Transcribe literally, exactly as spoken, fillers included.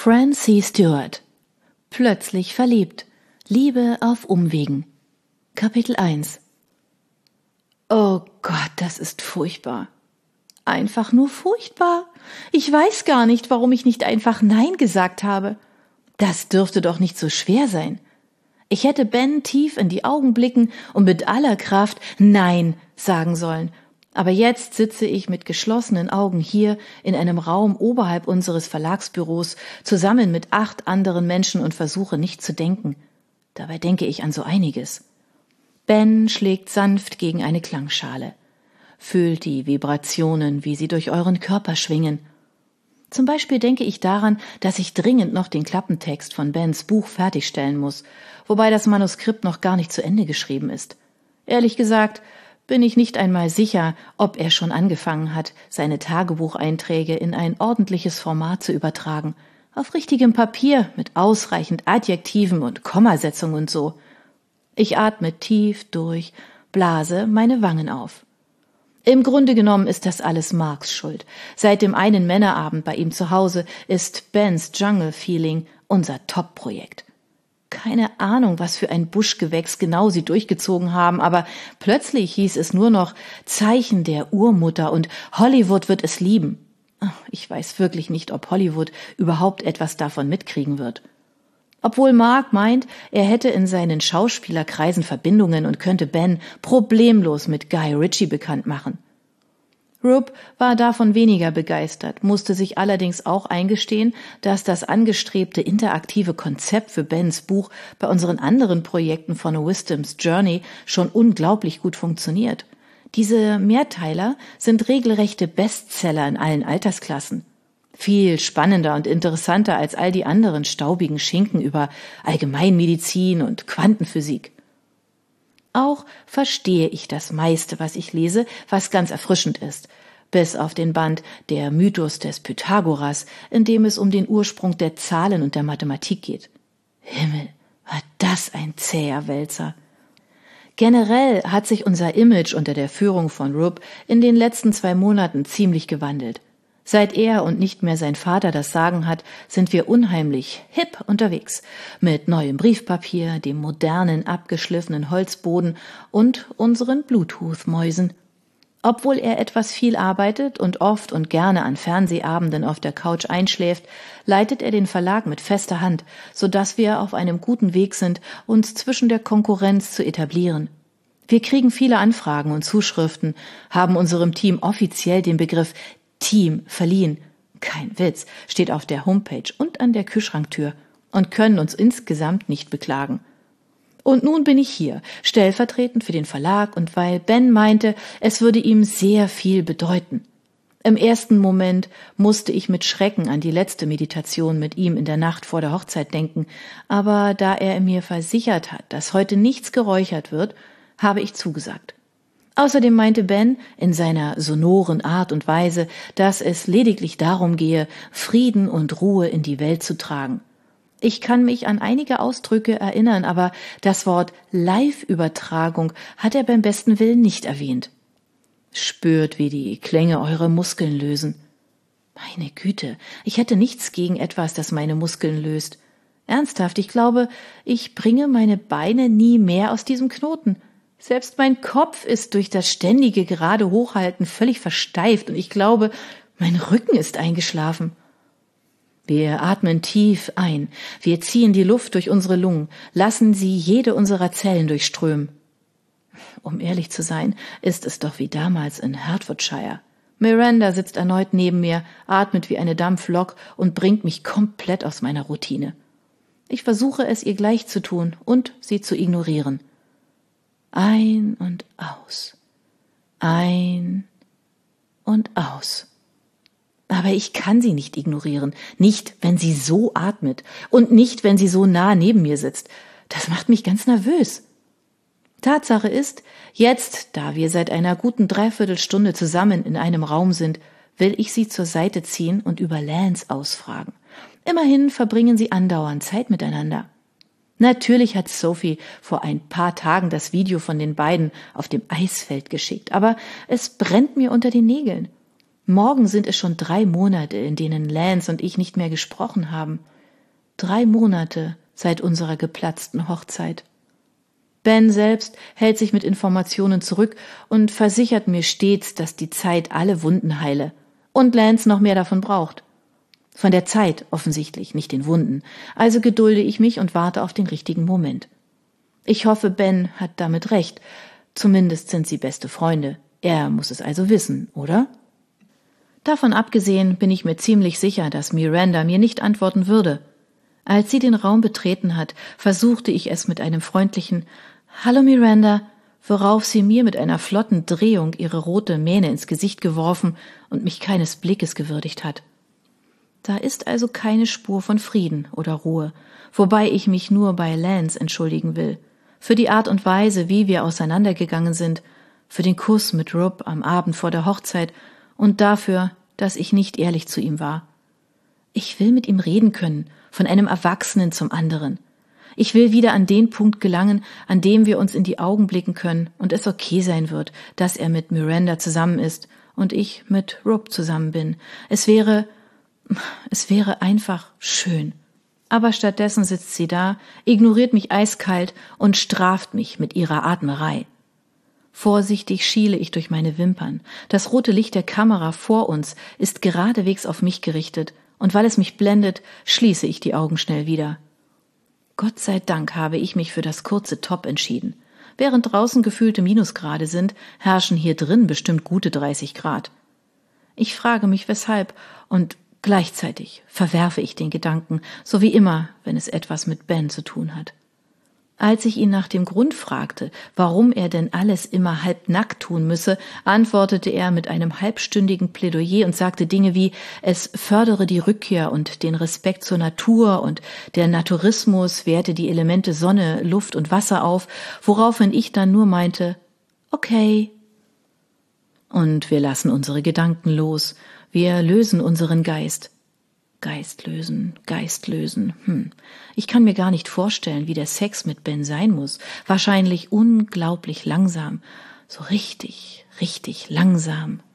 Francie Stewart. Plötzlich verliebt. Liebe auf Umwegen. Kapitel eins. Oh Gott, das ist furchtbar. Einfach nur furchtbar. Ich weiß gar nicht, warum ich nicht einfach Nein gesagt habe. Das dürfte doch nicht so schwer sein. Ich hätte Ben tief in die Augen blicken und mit aller Kraft Nein sagen sollen. Aber jetzt sitze ich mit geschlossenen Augen hier in einem Raum oberhalb unseres Verlagsbüros zusammen mit acht anderen Menschen und versuche nicht zu denken. Dabei denke ich an so einiges. Ben schlägt sanft gegen eine Klangschale. Fühlt die Vibrationen, wie sie durch euren Körper schwingen. Zum Beispiel denke ich daran, dass ich dringend noch den Klappentext von Bens Buch fertigstellen muss, wobei das Manuskript noch gar nicht zu Ende geschrieben ist. Ehrlich gesagt bin ich nicht einmal sicher, ob er schon angefangen hat, seine Tagebucheinträge in ein ordentliches Format zu übertragen, auf richtigem Papier mit ausreichend Adjektiven und Kommasetzung und so. Ich atme tief durch, blase meine Wangen auf. Im Grunde genommen ist das alles Marks Schuld. Seit dem einen Männerabend bei ihm zu Hause ist Bens Jungle Feeling unser Top-Projekt. Keine Ahnung, was für ein Buschgewächs genau sie durchgezogen haben, aber plötzlich hieß es nur noch Zeichen der Urmutter und Hollywood wird es lieben. Ich weiß wirklich nicht, ob Hollywood überhaupt etwas davon mitkriegen wird. Obwohl Mark meint, er hätte in seinen Schauspielerkreisen Verbindungen und könnte Ben problemlos mit Guy Ritchie bekannt machen. Rube war davon weniger begeistert, musste sich allerdings auch eingestehen, dass das angestrebte interaktive Konzept für Bens Buch bei unseren anderen Projekten von A Wisdom's Journey schon unglaublich gut funktioniert. Diese Mehrteiler sind regelrechte Bestseller in allen Altersklassen. Viel spannender und interessanter als all die anderen staubigen Schinken über Allgemeinmedizin und Quantenphysik. Auch verstehe ich das meiste, was ich lese, was ganz erfrischend ist, bis auf den Band Der Mythos des Pythagoras, in dem es um den Ursprung der Zahlen und der Mathematik geht. Himmel, war das ein zäher Wälzer. Generell hat sich unser Image unter der Führung von Rube in den letzten zwei Monaten ziemlich gewandelt. Seit er und nicht mehr sein Vater das Sagen hat, sind wir unheimlich hip unterwegs. Mit neuem Briefpapier, dem modernen, abgeschliffenen Holzboden und unseren Bluetooth-Mäusen. Obwohl er etwas viel arbeitet und oft und gerne an Fernsehabenden auf der Couch einschläft, leitet er den Verlag mit fester Hand, sodass wir auf einem guten Weg sind, uns zwischen der Konkurrenz zu etablieren. Wir kriegen viele Anfragen und Zuschriften, haben unserem Team offiziell den Begriff Team verliehen. Kein Witz, steht auf der Homepage und an der Kühlschranktür und können uns insgesamt nicht beklagen. Und nun bin ich hier, stellvertretend für den Verlag und weil Ben meinte, es würde ihm sehr viel bedeuten. Im ersten Moment musste ich mit Schrecken an die letzte Meditation mit ihm in der Nacht vor der Hochzeit denken, aber da er mir versichert hat, dass heute nichts geräuchert wird, habe ich zugesagt. Außerdem meinte Ben in seiner sonoren Art und Weise, dass es lediglich darum gehe, Frieden und Ruhe in die Welt zu tragen. Ich kann mich an einige Ausdrücke erinnern, aber das Wort Live-Übertragung hat er beim besten Willen nicht erwähnt. Spürt, wie die Klänge eure Muskeln lösen. Meine Güte, ich hätte nichts gegen etwas, das meine Muskeln löst. Ernsthaft, ich glaube, ich bringe meine Beine nie mehr aus diesem Knoten. Selbst mein Kopf ist durch das ständige gerade Hochhalten völlig versteift und ich glaube, mein Rücken ist eingeschlafen. Wir atmen tief ein, wir ziehen die Luft durch unsere Lungen, lassen sie jede unserer Zellen durchströmen. Um ehrlich zu sein, ist es doch wie damals in Hertfordshire. Miranda sitzt erneut neben mir, atmet wie eine Dampflok und bringt mich komplett aus meiner Routine. Ich versuche es ihr gleich zu tun und sie zu ignorieren. Ein und aus, ein und aus. Aber ich kann sie nicht ignorieren, nicht, wenn sie so atmet und nicht, wenn sie so nah neben mir sitzt. Das macht mich ganz nervös. Tatsache ist, jetzt, da wir seit einer guten Dreiviertelstunde zusammen in einem Raum sind, will ich sie zur Seite ziehen und über Lance ausfragen. Immerhin verbringen sie andauernd Zeit miteinander. Natürlich hat Sophie vor ein paar Tagen das Video von den beiden auf dem Eisfeld geschickt, aber es brennt mir unter den Nägeln. Morgen sind es schon drei Monate, in denen Lance und ich nicht mehr gesprochen haben. Drei Monate seit unserer geplatzten Hochzeit. Ben selbst hält sich mit Informationen zurück und versichert mir stets, dass die Zeit alle Wunden heile und Lance noch mehr davon braucht. Von der Zeit offensichtlich, nicht den Wunden. Also gedulde ich mich und warte auf den richtigen Moment. Ich hoffe, Ben hat damit recht. Zumindest sind sie beste Freunde. Er muss es also wissen, oder? Davon abgesehen bin ich mir ziemlich sicher, dass Miranda mir nicht antworten würde. Als sie den Raum betreten hat, versuchte ich es mit einem freundlichen »Hallo Miranda«, worauf sie mir mit einer flotten Drehung ihre rote Mähne ins Gesicht geworfen und mich keines Blickes gewürdigt hat. Da ist also keine Spur von Frieden oder Ruhe, wobei ich mich nur bei Lance entschuldigen will. Für die Art und Weise, wie wir auseinandergegangen sind, für den Kuss mit Rob am Abend vor der Hochzeit und dafür, dass ich nicht ehrlich zu ihm war. Ich will mit ihm reden können, von einem Erwachsenen zum anderen. Ich will wieder an den Punkt gelangen, an dem wir uns in die Augen blicken können und es okay sein wird, dass er mit Miranda zusammen ist und ich mit Rob zusammen bin. Es wäre, es wäre einfach schön. Aber stattdessen sitzt sie da, ignoriert mich eiskalt und straft mich mit ihrer Atmerei. Vorsichtig schiele ich durch meine Wimpern. Das rote Licht der Kamera vor uns ist geradewegs auf mich gerichtet, und weil es mich blendet, schließe ich die Augen schnell wieder. Gott sei Dank habe ich mich für das kurze Top entschieden. Während draußen gefühlte Minusgrade sind, herrschen hier drin bestimmt gute dreißig Grad. Ich frage mich, weshalb, und gleichzeitig verwerfe ich den Gedanken, so wie immer, wenn es etwas mit Ben zu tun hat. Als ich ihn nach dem Grund fragte, warum er denn alles immer halbnackt tun müsse, antwortete er mit einem halbstündigen Plädoyer und sagte Dinge wie, es fördere die Rückkehr und den Respekt zur Natur und der Naturismus werte die Elemente Sonne, Luft und Wasser auf, woraufhin ich dann nur meinte, okay. Und wir lassen unsere Gedanken los, wir lösen unseren Geist. Geist lösen, Geist lösen, hm. Ich kann mir gar nicht vorstellen, wie der Sex mit Ben sein muss. Wahrscheinlich unglaublich langsam. So richtig, richtig langsam.